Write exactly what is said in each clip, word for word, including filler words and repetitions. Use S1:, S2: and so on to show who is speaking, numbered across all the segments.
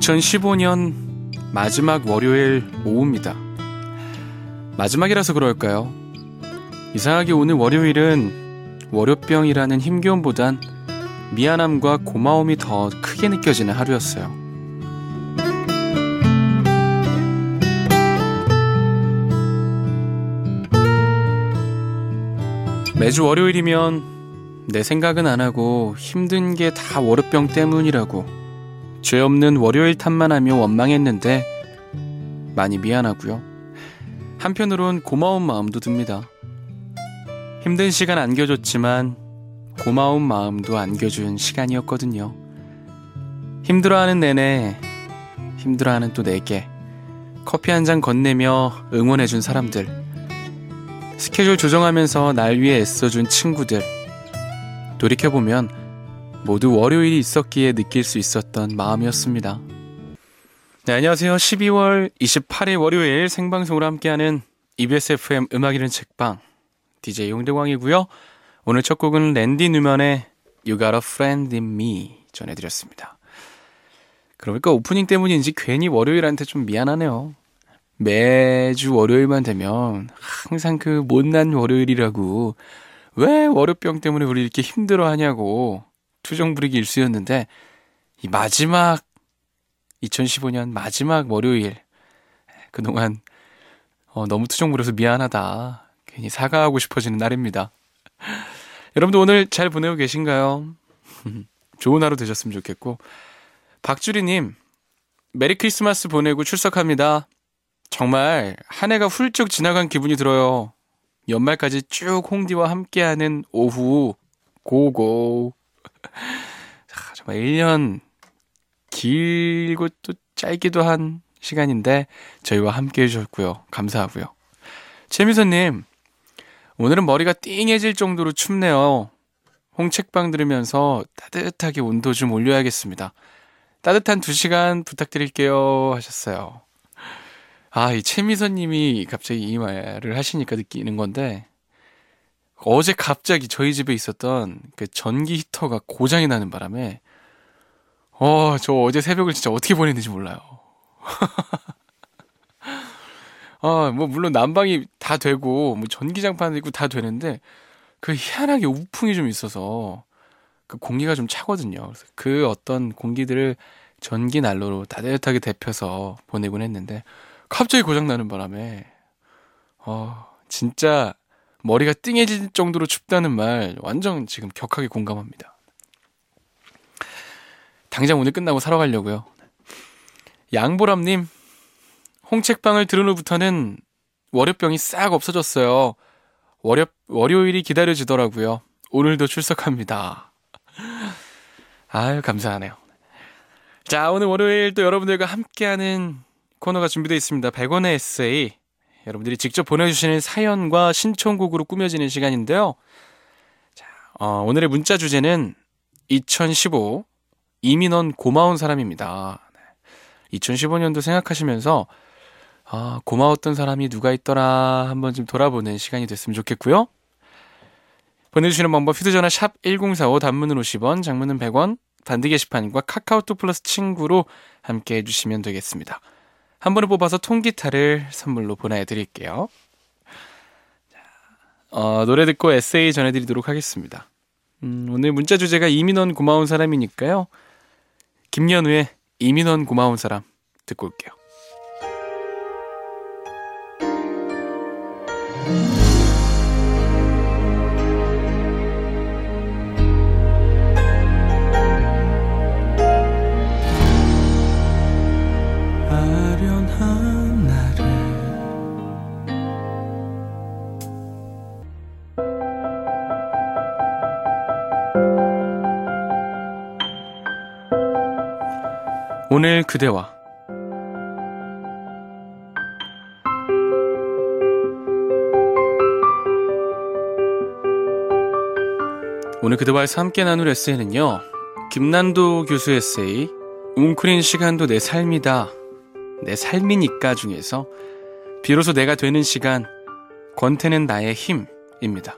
S1: 이천십오 년 마지막 월요일 오후입니다. 마지막이라서 그럴까요? 이상하게 오늘 월요일은 월요병이라는 힘겨움보단 미안함과 고마움이 더 크게 느껴지는 하루였어요. 매주 월요일이면 내 생각은 안 하고 힘든 게 다 월요병 때문이라고 죄 없는 월요일 탓만 하며 원망했는데 많이 미안하고요. 한편으론 고마운 마음도 듭니다. 힘든 시간 안겨줬지만 고마운 마음도 안겨준 시간이었거든요. 힘들어하는 내내 힘들어하는 또 내게 커피 한 잔 건네며 응원해준 사람들, 스케줄 조정하면서 날 위해 애써준 친구들, 돌이켜보면 모두 월요일이 있었기에 느낄 수 있었던 마음이었습니다. 네, 안녕하세요. 십이월 이십팔일 월요일 생방송으로 함께하는 이비에스 에프엠 음악 읽는 책방 디제이 용대광이고요. 오늘 첫 곡은 랜디 뉴먼의 You Got a Friend in Me 전해드렸습니다. 그러니까 오프닝 때문인지 괜히 월요일한테 좀 미안하네요. 매주 월요일만 되면 항상 그 못난 월요일이라고, 왜 월요병 때문에 우리 이렇게 힘들어하냐고 투정 부리기 일쑤였는데, 이 마지막 이천십오 년 마지막 월요일, 그동안 어, 너무 투정 부려서 미안하다, 괜히 사과하고 싶어지는 날입니다. 여러분도 오늘 잘 보내고 계신가요? 좋은 하루 되셨으면 좋겠고, 박주리님, 메리 크리스마스 보내고 출석합니다. 정말 한 해가 훌쩍 지나간 기분이 들어요. 연말까지 쭉 홍디와 함께하는 오후 고고. 정말 일 년 길고 또 짧기도 한 시간인데 저희와 함께 해주셨고요. 감사하고요. 최미선님, 오늘은 머리가 띵해질 정도로 춥네요. 홍책방 들으면서 따뜻하게 온도 좀 올려야겠습니다. 따뜻한 두 시간 부탁드릴게요 하셨어요. 아, 이 최미선님이 갑자기 이 말을 하시니까 느끼는 건데, 어제 갑자기 저희 집에 있었던 그 전기 히터가 고장이 나는 바람에 어, 저 어제 새벽을 진짜 어떻게 보냈는지 몰라요. 아, 뭐 물론 난방이 다 되고 뭐 전기장판도 있고 다 되는데 그 희한하게 우풍이 좀 있어서 그 공기가 좀 차거든요. 그래서 그 어떤 공기들을 전기 난로로 따뜻하게 데펴서 보내곤 했는데 갑자기 고장나는 바람에 어, 진짜 머리가 띵해질 정도로 춥다는 말 완전 지금 격하게 공감합니다. 당장 오늘 끝나고 사러 가려고요. 양보람님, 홍책방을 들은 후부터는 월요병이 싹 없어졌어요. 월요, 월요일이 기다려지더라고요. 오늘도 출석합니다. 아유, 감사하네요. 자, 오늘 월요일 또 여러분들과 함께하는 코너가 준비되어 있습니다. 백 원의 에세이. 여러분들이 직접 보내주시는 사연과 신청곡으로 꾸며지는 시간인데요. 자, 어, 오늘의 문자 주제는 이천십오 이민원 고마운 사람입니다. 이천십오 년도 생각하시면서 아, 고마웠던 사람이 누가 있더라 한번 좀 돌아보는 시간이 됐으면 좋겠고요. 보내주시는 방법 휴대전화 샵 일공사오, 단문은 오십 원, 장문은 백 원, 단디 게시판과 카카오톡 플러스 친구로 함께 해주시면 되겠습니다. 한 번을 뽑아서 통기타를 선물로 보내드릴게요. 어, 노래 듣고 에세이 전해드리도록 하겠습니다. 음, 오늘 문자 주제가 이민원 고마운 사람이니까요. 김연우의 이민원 고마운 사람 듣고 올게요. 오늘 그대와 오늘 그대와에서 함께 나눌 에세이는요, 김난도 교수 에세이 웅크린 시간도 내 삶이다, 내 삶이니까 중에서 비로소 내가 되는 시간, 권태는 나의 힘입니다.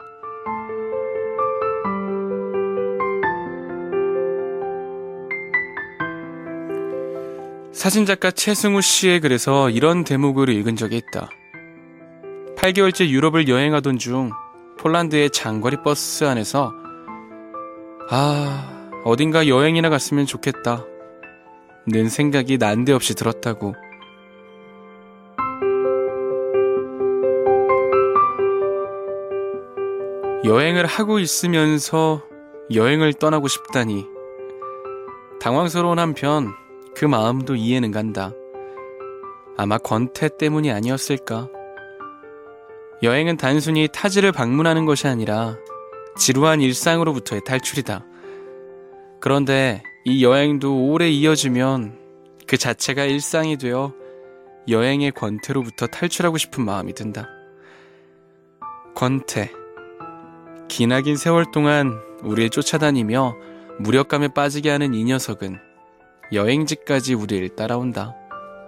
S1: 사진작가 최승우 씨의 글에서 이런 대목을 읽은 적이 있다. 팔 개월째 유럽을 여행하던 중 폴란드의 장거리 버스 안에서 아, 어딘가 여행이나 갔으면 좋겠다 는 생각이 난데없이 들었다고. 여행을 하고 있으면서 여행을 떠나고 싶다니. 당황스러운 한편 그 마음도 이해는 간다. 아마 권태 때문이 아니었을까. 여행은 단순히 타지를 방문하는 것이 아니라 지루한 일상으로부터의 탈출이다. 그런데 이 여행도 오래 이어지면 그 자체가 일상이 되어 여행의 권태로부터 탈출하고 싶은 마음이 든다. 권태. 기나긴 세월 동안 우리를 쫓아다니며 무력감에 빠지게 하는 이 녀석은 여행지까지 우리를 따라온다.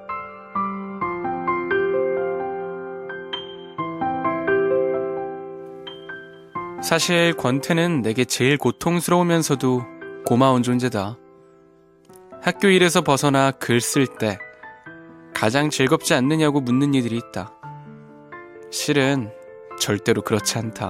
S1: 사실 권태는 내게 제일 고통스러우면서도 고마운 존재다. 학교 일에서 벗어나 글 쓸 때 가장 즐겁지 않느냐고 묻는 이들이 있다. 실은 절대로 그렇지 않다.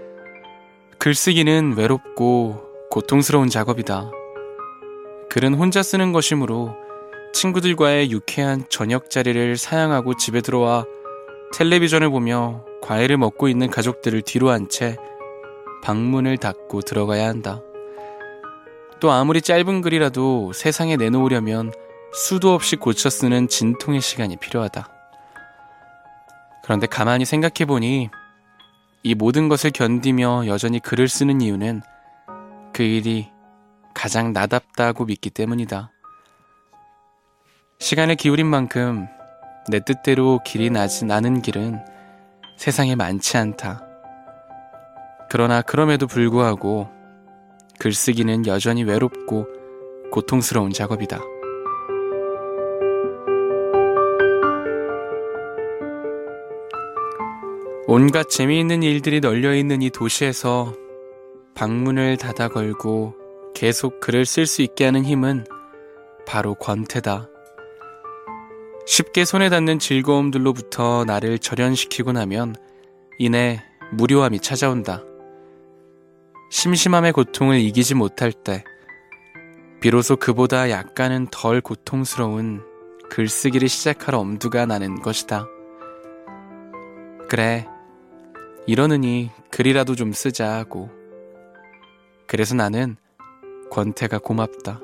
S1: 글쓰기는 외롭고 고통스러운 작업이다. 글은 혼자 쓰는 것이므로 친구들과의 유쾌한 저녁 자리를 사양하고 집에 들어와 텔레비전을 보며 과일을 먹고 있는 가족들을 뒤로 한 채 방문을 닫고 들어가야 한다. 또 아무리 짧은 글이라도 세상에 내놓으려면 수도 없이 고쳐 쓰는 진통의 시간이 필요하다. 그런데 가만히 생각해보니 이 모든 것을 견디며 여전히 글을 쓰는 이유는 그 일이 가장 나답다고 믿기 때문이다. 시간을 기울인 만큼 내 뜻대로 길이 나지 나는 길은 세상에 많지 않다. 그러나 그럼에도 불구하고 글쓰기는 여전히 외롭고 고통스러운 작업이다. 온갖 재미있는 일들이 널려있는 이 도시에서 방문을 닫아 걸고 계속 글을 쓸 수 있게 하는 힘은 바로 권태다. 쉽게 손에 닿는 즐거움들로부터 나를 절연시키고 나면 이내 무료함이 찾아온다. 심심함의 고통을 이기지 못할 때 비로소 그보다 약간은 덜 고통스러운 글쓰기를 시작할 엄두가 나는 것이다. 그래, 이러느니 글이라도 좀 쓰자 하고. 그래서 나는 권태가 고맙다.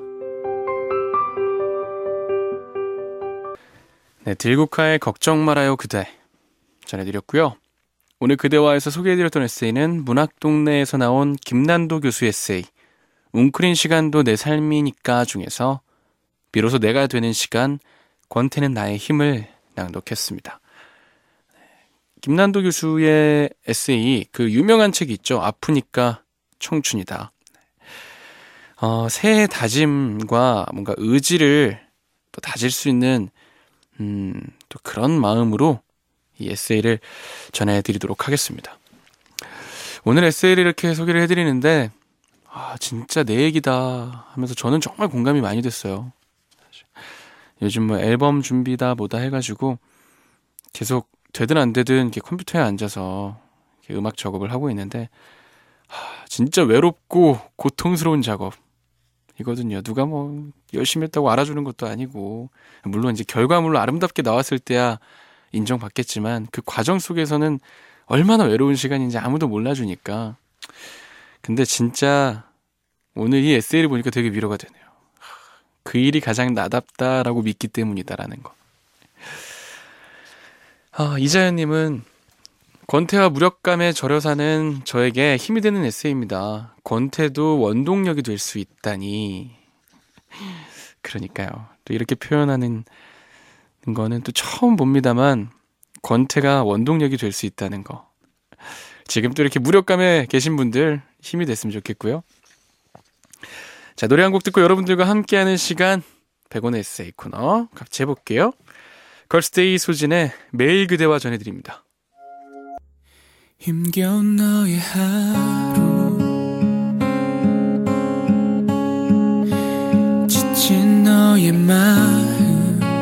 S1: 네, 들국화의 걱정 말아요 그대 전해드렸고요. 오늘 그대와에서 소개해드렸던 에세이는 문학동네에서 나온 김난도 교수 에세이 웅크린 시간도 내 삶이니까 중에서 비로소 내가 되는 시간, 권태는 나의 힘을 낭독했습니다. 김난도 교수의 에세이, 그 유명한 책이 있죠. 아프니까 청춘이다. 어, 새해 다짐과 뭔가 의지를 또 다질 수 있는 음, 또 그런 마음으로 이 에세이를 전해드리도록 하겠습니다. 오늘 에세이를 이렇게 소개를 해드리는데 아, 진짜 내 얘기다 하면서 저는 정말 공감이 많이 됐어요. 요즘 뭐 앨범 준비다 뭐다 해가지고 계속 되든 안 되든 이렇게 컴퓨터에 앉아서 이렇게 음악 작업을 하고 있는데 하, 진짜 외롭고 고통스러운 작업이거든요. 누가 뭐 열심히 했다고 알아주는 것도 아니고, 물론 이제 결과물로 아름답게 나왔을 때야 인정받겠지만 그 과정 속에서는 얼마나 외로운 시간인지 아무도 몰라주니까. 근데 진짜 오늘 이 에세이를 보니까 되게 위로가 되네요. 그 일이 가장 나답다라고 믿기 때문이다라는 거. 아, 이자연님은 권태와 무력감에 절여 사는 저에게 힘이 되는 에세이입니다. 권태도 원동력이 될 수 있다니. 그러니까요. 또 이렇게 표현하는 거는 또 처음 봅니다만 권태가 원동력이 될 수 있다는 거. 지금 또 이렇게 무력감에 계신 분들 힘이 됐으면 좋겠고요. 자, 노래 한 곡 듣고 여러분들과 함께하는 시간, 백원의 에세이 코너 같이 해볼게요. 걸스데이 소진의 매일 그대와 전해드립니다. 힘겨운 너의 하루, 지친 너의 마음,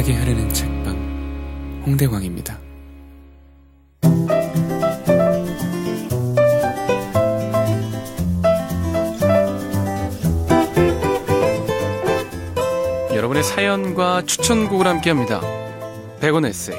S1: 차게 흐르는 책방 홍대광입니다. 여러분의 사연과 추천곡을 함께합니다. 백 원 에세이.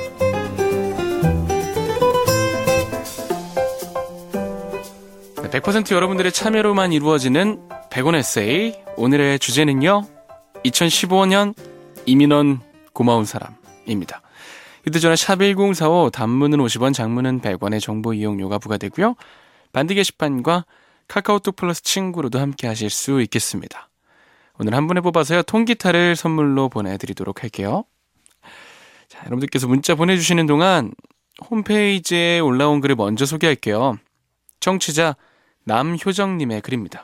S1: 백 퍼센트 여러분들의 참여로만 이루어지는 백 원 에세이. 오늘의 주제는요, 이천십오 년 이민원 고마운 사람입니다. 휴대전화 샵 일공사오, 단문은 오십 원, 장문은 백 원의 정보 이용료가 부과되고요. 반디 게시판과 카카오톡 플러스 친구로도 함께 하실 수 있겠습니다. 오늘 한 분에 뽑아서요, 통기타를 선물로 보내드리도록 할게요. 자, 여러분들께서 문자 보내주시는 동안 홈페이지에 올라온 글을 먼저 소개할게요. 청취자 남효정님의 글입니다.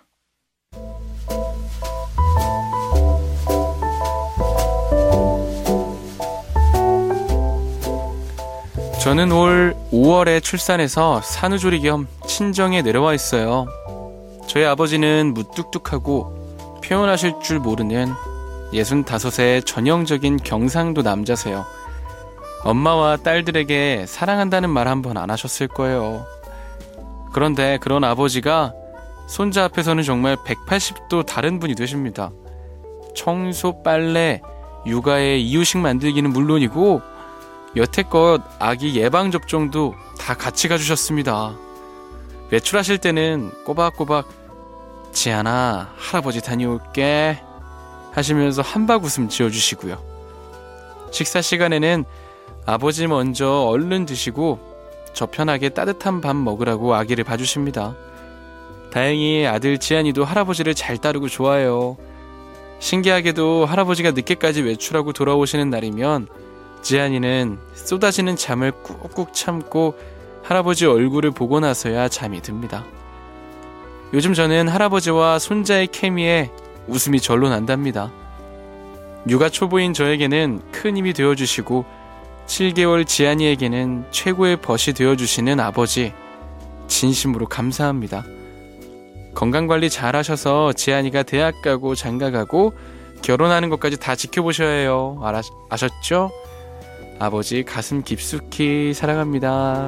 S1: 저는 올 오월에 출산해서 산후조리 겸 친정에 내려와 있어요. 저희 아버지는 무뚝뚝하고 표현하실 줄 모르는 예순다섯의 전형적인 경상도 남자세요. 엄마와 딸들에게 사랑한다는 말 한 번 안 하셨을 거예요. 그런데 그런 아버지가 손자 앞에서는 정말 백팔십 도 다른 분이 되십니다. 청소, 빨래, 육아에 이유식 만들기는 물론이고 여태껏 아기 예방접종도 다 같이 가주셨습니다. 외출하실 때는 꼬박꼬박 지안아, 할아버지 다녀올게 하시면서 한박 웃음 지어주시고요. 식사 시간에는 아버지 먼저 얼른 드시고 저 편하게 따뜻한 밥 먹으라고 아기를 봐주십니다. 다행히 아들 지안이도 할아버지를 잘 따르고 좋아해요. 신기하게도 할아버지가 늦게까지 외출하고 돌아오시는 날이면 지안이는 쏟아지는 잠을 꾹꾹 참고 할아버지 얼굴을 보고 나서야 잠이 듭니다. 요즘 저는 할아버지와 손자의 케미에 웃음이 절로 난답니다. 육아 초보인 저에게는 큰 힘이 되어주시고 칠 개월 지안이에게는 최고의 벗이 되어주시는 아버지, 진심으로 감사합니다. 건강관리 잘 하셔서 지안이가 대학 가고 장가 가고 결혼하는 것까지 다 지켜보셔야 해요. 알아, 아셨죠? 아버지 가슴 깊숙이 사랑합니다.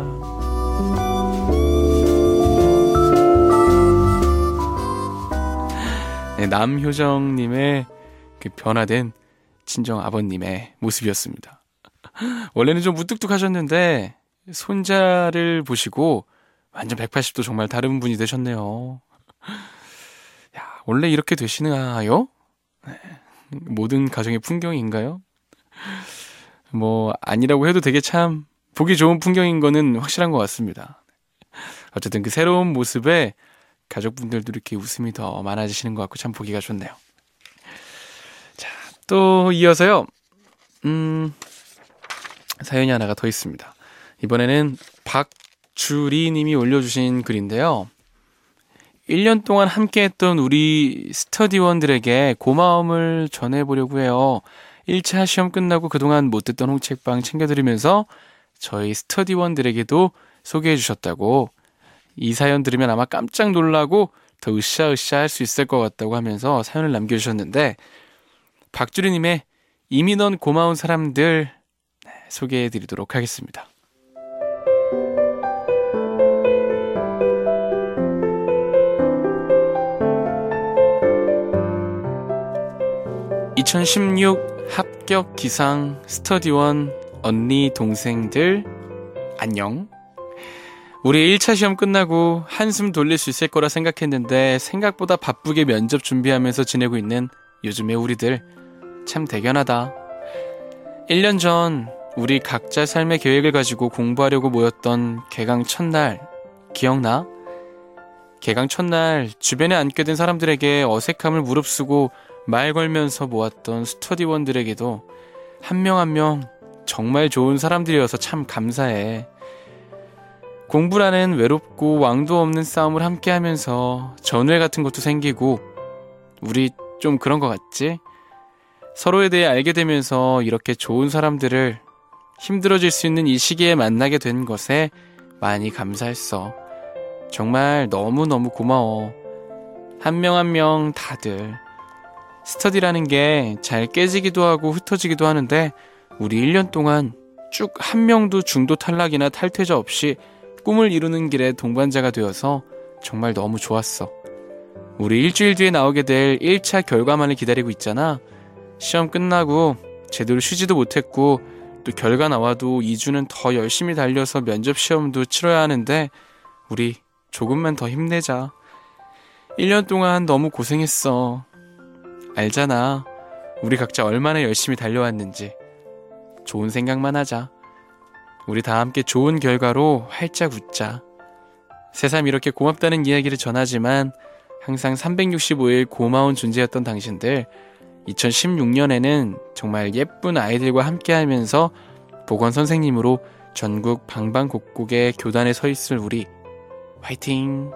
S1: 네, 남효정님의 그 변화된 친정 아버님의 모습이었습니다. 원래는 좀 무뚝뚝하셨는데 손자를 보시고 완전 백팔십 도 정말 다른 분이 되셨네요. 야, 원래 이렇게 되시나요? 네, 모든 가정의 풍경인가요? 뭐 아니라고 해도 되게 참 보기 좋은 풍경인 거는 확실한 것 같습니다. 어쨌든 그 새로운 모습에 가족분들도 이렇게 웃음이 더 많아지시는 것 같고 참 보기가 좋네요. 자, 또 이어서요. 음, 사연이 하나가 더 있습니다. 이번에는 박주리 님이 올려주신 글인데요. 일 년 동안 함께했던 우리 스터디원들에게 고마움을 전해보려고 해요. 일 차 시험 끝나고 그동안 못 듣던 홍책방 챙겨드리면서 저희 스터디원들에게도 소개해 주셨다고, 이 사연 들으면 아마 깜짝 놀라고 더 으쌰으쌰 할 수 있을 것 같다고 하면서 사연을 남겨주셨는데, 박주리님의 이민원 고마운 사람들 소개해 드리도록 하겠습니다. 이천십육 합격 기상 스터디원 언니 동생들 안녕. 우리 일 차 시험 끝나고 한숨 돌릴 수 있을 거라 생각했는데 생각보다 바쁘게 면접 준비하면서 지내고 있는 요즘의 우리들 참 대견하다. 일 년 전 우리 각자 삶의 계획을 가지고 공부하려고 모였던 개강 첫날 기억나? 개강 첫날 주변에 앉게 된 사람들에게 어색함을 무릅쓰고 말 걸면서 모았던 스터디원들에게도 한 명 한 명 정말 좋은 사람들이어서 참 감사해. 공부라는 외롭고 왕도 없는 싸움을 함께 하면서 전우회 같은 것도 생기고 우리 좀 그런 것 같지? 서로에 대해 알게 되면서 이렇게 좋은 사람들을 힘들어질 수 있는 이 시기에 만나게 된 것에 많이 감사했어. 정말 너무너무 고마워. 한 명 한 명 다들. 스터디라는 게 잘 깨지기도 하고 흩어지기도 하는데 우리 일 년 동안 쭉 한 명도 중도 탈락이나 탈퇴자 없이 꿈을 이루는 길에 동반자가 되어서 정말 너무 좋았어. 우리 일주일 뒤에 나오게 될 일 차 결과만을 기다리고 있잖아. 시험 끝나고 제대로 쉬지도 못했고 또 결과 나와도 이 주는 더 열심히 달려서 면접 시험도 치러야 하는데 우리 조금만 더 힘내자. 일 년 동안 너무 고생했어. 알잖아. 우리 각자 얼마나 열심히 달려왔는지. 좋은 생각만 하자. 우리 다 함께 좋은 결과로 활짝 웃자. 새삼 이렇게 고맙다는 이야기를 전하지만 항상 삼백육십오 일 고마운 존재였던 당신들, 이천십육 년에는 정말 예쁜 아이들과 함께하면서 보건선생님으로 전국 방방곡곡에 교단에 서 있을 우리 화이팅!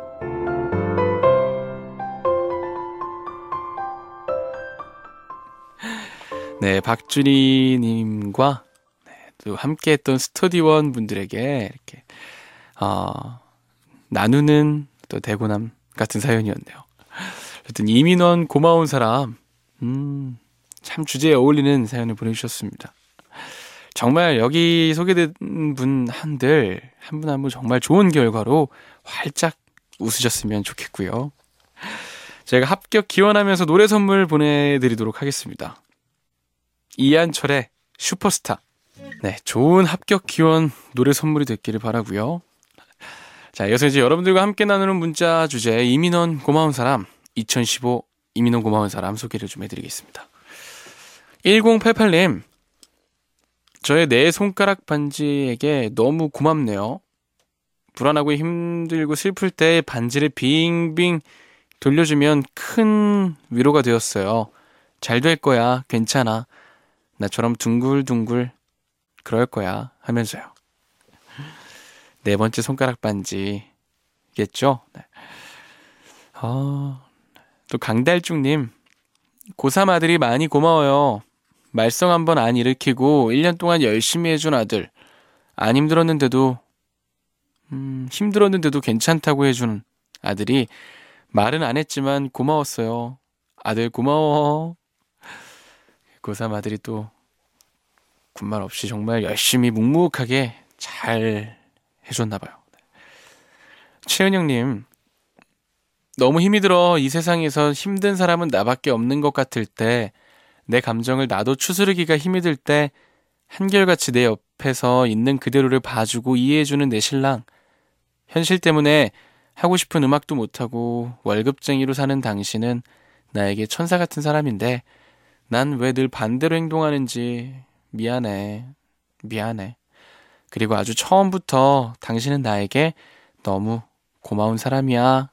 S1: 네, 박준희님과 네, 또 함께했던 스터디원 분들에게 이렇게 어, 나누는 또 대고남 같은 사연이었네요. 하여튼 이민원 고마운 사람, 음, 참 주제에 어울리는 사연을 보내주셨습니다. 정말 여기 소개된 분 한들 한 분 한 분 정말 좋은 결과로 활짝 웃으셨으면 좋겠고요. 제가 합격 기원하면서 노래 선물 보내드리도록 하겠습니다. 이한철의 슈퍼스타. 네, 좋은 합격 기원 노래 선물이 됐기를 바라고요. 자, 이어서 이제 여러분들과 함께 나누는 문자 주제 이민원 고마운 사람, 이천십오 이민원 고마운 사람 소개를 좀 해드리겠습니다. 일공팔팔 님, 저의 네 손가락 반지에게 너무 고맙네요. 불안하고 힘들고 슬플 때 반지를 빙빙 돌려주면 큰 위로가 되었어요. 잘 될 거야, 괜찮아. 나처럼 둥글둥글 그럴 거야 하면서요. 네 번째 손가락 반지겠죠? 네. 어, 또 강달중님, 고삼 아들이 많이 고마워요. 말썽 한번 안 일으키고 일 년 동안 열심히 해준 아들. 안 힘들었는데도 음, 힘들었는데도 괜찮다고 해준 아들이 말은 안 했지만 고마웠어요. 아들 고마워. 고삼 아들이 또 군말 없이 정말 열심히 묵묵하게 잘 해줬나봐요. 최은영님, 너무 힘이 들어 이 세상에서 힘든 사람은 나밖에 없는 것 같을 때, 내 감정을 나도 추스르기가 힘이 들 때 한결같이 내 옆에서 있는 그대로를 봐주고 이해해주는 내 신랑. 현실 때문에 하고 싶은 음악도 못하고 월급쟁이로 사는 당신은 나에게 천사 같은 사람인데 난 왜 늘 반대로 행동하는지 미안해. 미안해. 그리고 아주 처음부터 당신은 나에게 너무 고마운 사람이야.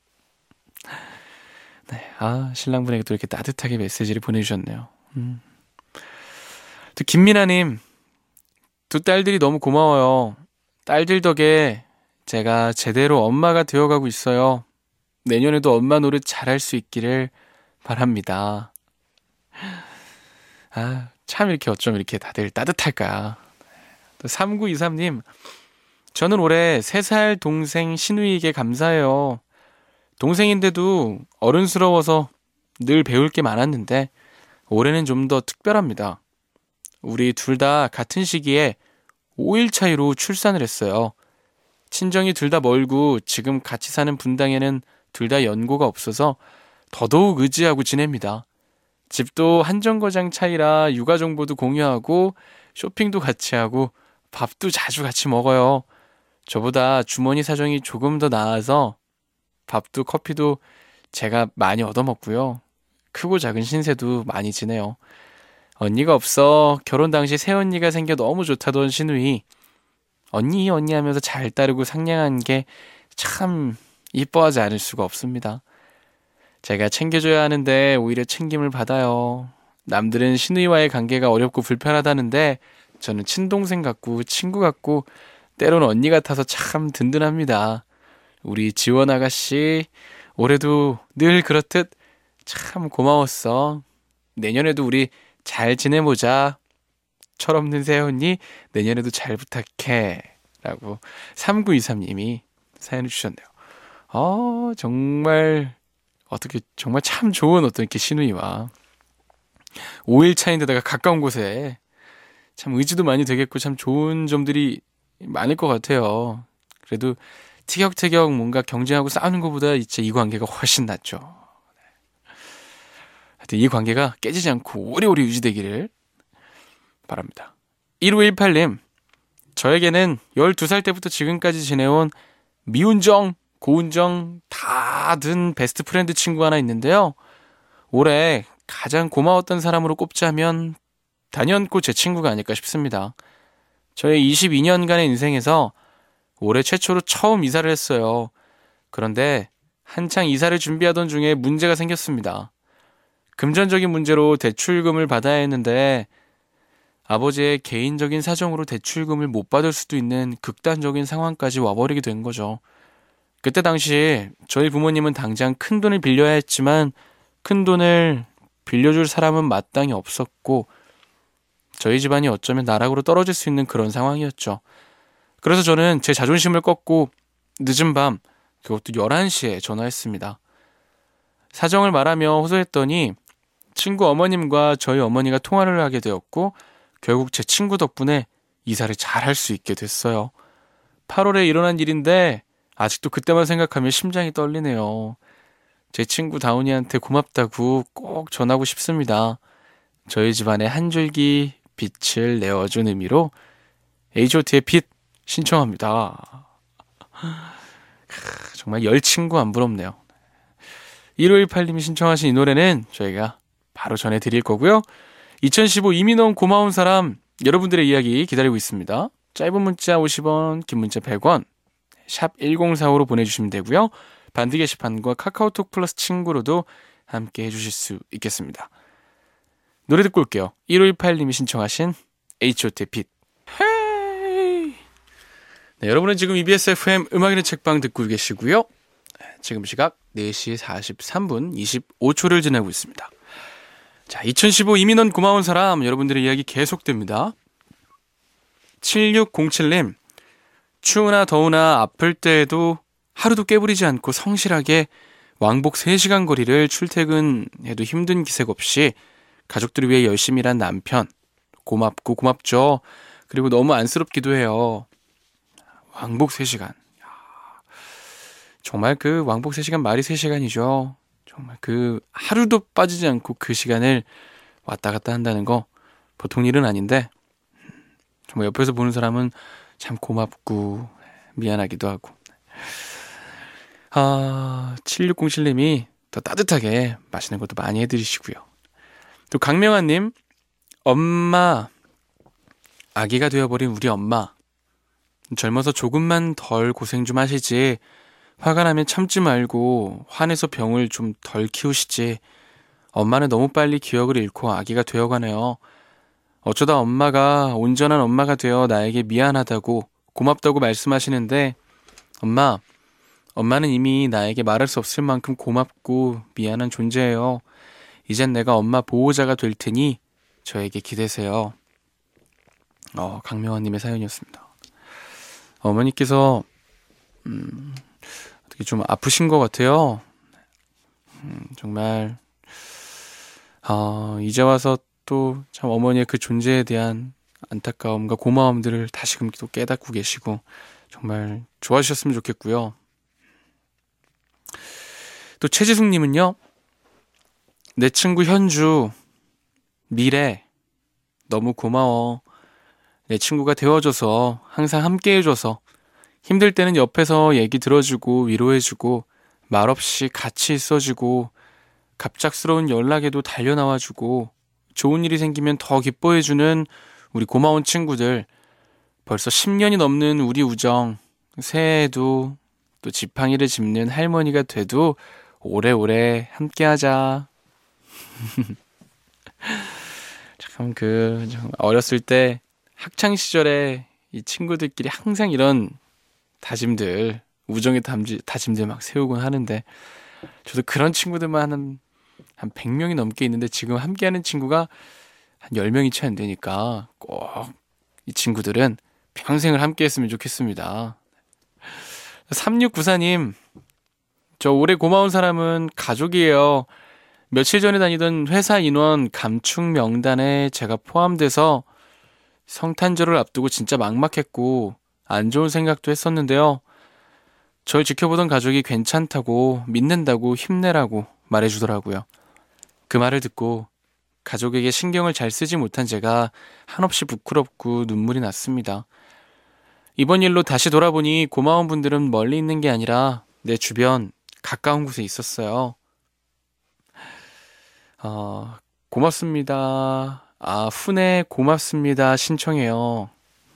S1: 네, 아, 신랑분에게 또 이렇게 따뜻하게 메시지를 보내주셨네요. 음. 또 김민아님, 두 딸들이 너무 고마워요. 딸들 덕에 제가 제대로 엄마가 되어가고 있어요. 내년에도 엄마 노릇 잘할 수 있기를 바랍니다. 아, 참 이렇게 어쩜 이렇게 다들 따뜻할까. 또 삼구이삼 님, 저는 올해 세 살 동생 신우이에게 감사해요. 동생인데도 어른스러워서 늘 배울 게 많았는데 올해는 좀 더 특별합니다. 우리 둘 다 같은 시기에 오 일 차이로 출산을 했어요. 친정이 둘 다 멀고 지금 같이 사는 분당에는 둘 다 연고가 없어서 더더욱 의지하고 지냅니다. 집도 한 정거장 차이라 육아 정보도 공유하고 쇼핑도 같이 하고 밥도 자주 같이 먹어요. 저보다 주머니 사정이 조금 더 나아서 밥도 커피도 제가 많이 얻어먹고요. 크고 작은 신세도 많이 지내요. 언니가 없어 결혼 당시 새언니가 생겨 너무 좋다던 신우이. 언니 언니 하면서 잘 따르고 상냥한 게 참 이뻐하지 않을 수가 없습니다. 제가 챙겨줘야 하는데 오히려 챙김을 받아요. 남들은 신우이와의 관계가 어렵고 불편하다는데 저는 친동생 같고 친구 같고 때로는 언니 같아서 참 든든합니다. 우리 지원 아가씨 올해도 늘 그렇듯 참 고마웠어. 내년에도 우리 잘 지내보자. 철없는 새언니 내년에도 잘 부탁해 라고 삼구이삼 님이 사연을 주셨네요. 어, 정말 어떻게 정말 참 좋은 어떤 이렇게 신우이와 오 일 차인데다가 가까운 곳에 참 의지도 많이 되겠고 참 좋은 점들이 많을 것 같아요. 그래도 티격태격 뭔가 경쟁하고 싸우는 것보다 이제 이 관계가 훨씬 낫죠. 하여튼 이 관계가 깨지지 않고 오래오래 유지되기를 바랍니다. 일오일팔 님, 저에게는 열두 살 때부터 지금까지 지내온 미운정, 고운정 다 든 베스트 프렌드 친구 하나 있는데요. 올해 가장 고마웠던 사람으로 꼽자면 단연코 제 친구가 아닐까 싶습니다. 저의 이십이 년간의 인생에서 올해 최초로 처음 이사를 했어요. 그런데 한창 이사를 준비하던 중에 문제가 생겼습니다. 금전적인 문제로 대출금을 받아야 했는데 아버지의 개인적인 사정으로 대출금을 못 받을 수도 있는 극단적인 상황까지 와버리게 된 거죠. 그때 당시 저희 부모님은 당장 큰 돈을 빌려야 했지만 큰 돈을 빌려줄 사람은 마땅히 없었고 저희 집안이 어쩌면 나락으로 떨어질 수 있는 그런 상황이었죠. 그래서 저는 제 자존심을 꺾고 늦은 밤, 그것도 열한 시에 전화했습니다. 사정을 말하며 호소했더니 친구 어머님과 저희 어머니가 통화를 하게 되었고 결국 제 친구 덕분에 이사를 잘 할 수 있게 됐어요. 팔월에 일어난 일인데 아직도 그때만 생각하면 심장이 떨리네요. 제 친구 다운이한테 고맙다고 꼭 전하고 싶습니다. 저희 집안의 한 줄기 빛을 내어준 의미로 에이치 오 티의 빛 신청합니다. 정말 열 친구 안 부럽네요. 일오일팔 님이 신청하신 이 노래는 저희가 바로 전해드릴 거고요. 이천십오 이민원 고마운 사람, 여러분들의 이야기 기다리고 있습니다. 짧은 문자 오십 원, 긴 문자 백 원, 샵 일공사오로 보내주시면 되고요. 반드 게시판과 카카오톡 플러스 친구로도 함께 해주실 수 있겠습니다. 노래 듣고 올게요. 일오일팔 님이 신청하신 에이치 오 티의 빛. 헤이. 네, 여러분은 지금 이비에스 에프엠 음악인의 책방 듣고 계시고요. 지금 시각 네 시 사십삼 분 이십오 초를 지나고 있습니다. 자, 이천십오 이민원 고마운 사람, 여러분들의 이야기 계속됩니다. 칠육공칠 님, 추우나 더우나 아플 때에도 하루도 깨부리지 않고 성실하게 왕복 세 시간 거리를 출퇴근해도 힘든 기색 없이 가족들을 위해 열심히 일한 남편, 고맙고 고맙죠. 그리고 너무 안쓰럽기도 해요. 왕복 세 시간. 정말 그 왕복 세 시간 말이 세 시간이죠. 정말 그 하루도 빠지지 않고 그 시간을 왔다 갔다 한다는 거 보통 일은 아닌데 정말 옆에서 보는 사람은 참 고맙고 미안하기도 하고. 아, 칠육공칠 님이 더 따뜻하게 맛있는 것도 많이 해드리시고요. 또 강명아님, 엄마, 아기가 되어버린 우리 엄마, 젊어서 조금만 덜 고생 좀 하시지, 화가 나면 참지 말고 화내서 병을 좀 덜 키우시지. 엄마는 너무 빨리 기억을 잃고 아기가 되어가네요. 어쩌다 엄마가 온전한 엄마가 되어 나에게 미안하다고 고맙다고 말씀하시는데 엄마, 엄마는 이미 나에게 말할 수 없을 만큼 고맙고 미안한 존재예요. 이젠 내가 엄마 보호자가 될 테니 저에게 기대세요. 어, 강명환님의 사연이었습니다. 어머니께서 음, 어떻게 좀 아프신 것 같아요. 음, 정말 어, 이제 와서 또 참 어머니의 그 존재에 대한 안타까움과 고마움들을 다시금 또 깨닫고 계시고 정말 좋아지셨으면 좋겠고요. 또 최지숙님은요, 내 친구 현주, 미래 너무 고마워. 내 친구가 되어줘서 항상 함께 해줘서 힘들 때는 옆에서 얘기 들어주고 위로해주고 말없이 같이 있어주고 갑작스러운 연락에도 달려나와주고 좋은 일이 생기면 더 기뻐해주는 우리 고마운 친구들. 벌써 십 년이 넘는 우리 우정, 새해에도 또 지팡이를 짚는 할머니가 돼도 오래오래 함께하자. 참 그 어렸을 때 학창 시절에 이 친구들끼리 항상 이런 다짐들, 우정의 다짐, 다짐들 막 세우곤 하는데 저도 그런 친구들만 한, 한 백 명이 넘게 있는데 지금 함께하는 친구가 한 열 명이 채 안 되니까 꼭 이 친구들은 평생을 함께했으면 좋겠습니다. 삼육구사 님, 저 올해 고마운 사람은 가족이에요. 며칠 전에 다니던 회사 인원 감축 명단에 제가 포함돼서 성탄절을 앞두고 진짜 막막했고 안 좋은 생각도 했었는데요. 절 지켜보던 가족이 괜찮다고, 믿는다고, 힘내라고 말해주더라고요. 그 말을 듣고 가족에게 신경을 잘 쓰지 못한 제가 한없이 부끄럽고 눈물이 났습니다. 이번 일로 다시 돌아보니 고마운 분들은 멀리 있는 게 아니라 내 주변 가까운 곳에 있었어요. 어, 고맙습니다. 아, 훈에 고맙습니다. 신청해요.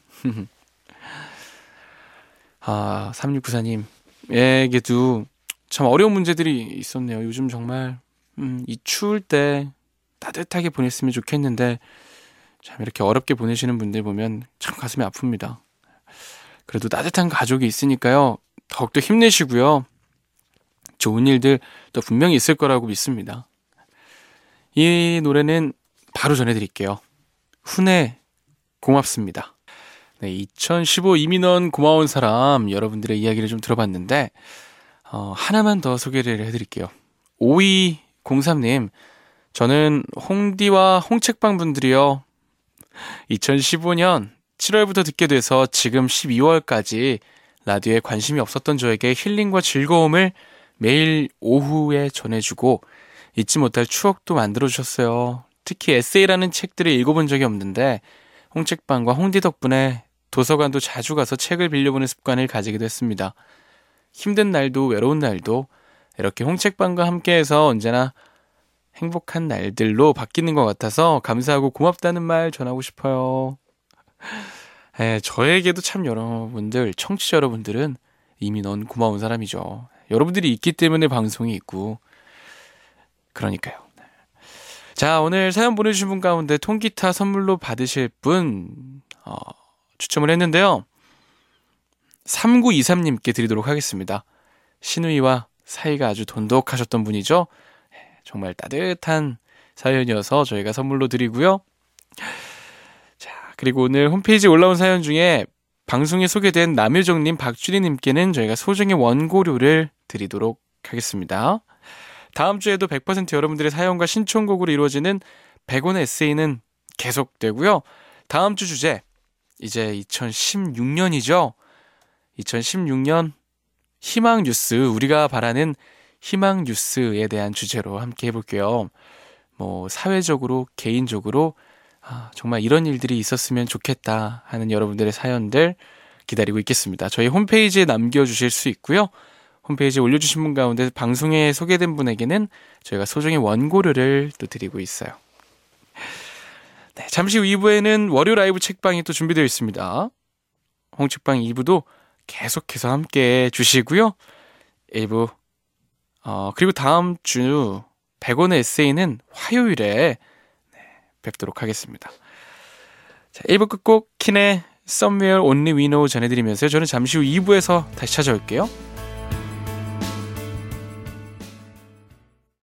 S1: 아, 삼육구사님에게도 참 어려운 문제들이 있었네요. 요즘 정말 음, 이 추울 때 따뜻하게 보냈으면 좋겠는데 참 이렇게 어렵게 보내시는 분들 보면 참 가슴이 아픕니다. 그래도 따뜻한 가족이 있으니까요. 더욱더 힘내시고요. 좋은 일들 또 분명히 있을 거라고 믿습니다. 이 노래는 바로 전해드릴게요. 훈의 고맙습니다. 네, 이천십오 이민원 고마운 사람 여러분들의 이야기를 좀 들어봤는데 어, 하나만 더 소개를 해드릴게요. 오이공삼님 저는 홍디와 홍책방 분들이요. 이천십오년 칠월부터 듣게 돼서 지금 십이월까지 라디오에 관심이 없었던 저에게 힐링과 즐거움을 매일 오후에 전해주고 잊지 못할 추억도 만들어주셨어요. 특히 에세이라는 책들을 읽어본 적이 없는데 홍책방과 홍디 덕분에 도서관도 자주 가서 책을 빌려보는 습관을 가지게 됐습니다. 힘든 날도 외로운 날도 이렇게 홍책방과 함께해서 언제나 행복한 날들로 바뀌는 것 같아서 감사하고 고맙다는 말 전하고 싶어요. 에, 저에게도 참 여러분들, 청취자 여러분들은 이미 넌 고마운 사람이죠. 여러분들이 있기 때문에 방송이 있고 그러니까요. 자, 오늘 사연 보내주신 분 가운데 통기타 선물로 받으실 분 어, 추첨을 했는데요. 삼구이삼님께 드리도록 하겠습니다. 신우이와 사이가 아주 돈독하셨던 분이죠. 정말 따뜻한 사연이어서 저희가 선물로 드리고요. 자, 그리고 오늘 홈페이지에 올라온 사연 중에 방송에 소개된 남효정님, 박주리님께는 저희가 소정의 원고료를 드리도록 하겠습니다. 다음 주에도 백 퍼센트 여러분들의 사연과 신청곡으로 이루어지는 백 원의 에세이는 계속되고요. 다음 주 주제, 이제 이천십육년이죠. 이천십육년 희망 뉴스, 우리가 바라는 희망 뉴스에 대한 주제로 함께 해볼게요. 뭐 사회적으로, 개인적으로 아, 정말 이런 일들이 있었으면 좋겠다 하는 여러분들의 사연들 기다리고 있겠습니다. 저희 홈페이지에 남겨주실 수 있고요. 홈페이지에 올려주신 분 가운데 방송에 소개된 분에게는 저희가 소정의 원고료를 또 드리고 있어요. 네, 잠시 후 이 부에는 월요 라이브 책방이 또 준비되어 있습니다. 홍책방 이 부도 계속해서 함께 해주시고요. 일 부 어, 그리고 다음 주 백 원의 에세이는 화요일에 네, 뵙도록 하겠습니다. 자, 일 부 끝곡 킨의 Somewhere Only We Know 전해드리면서 저는 잠시 후 이 부에서 다시 찾아올게요.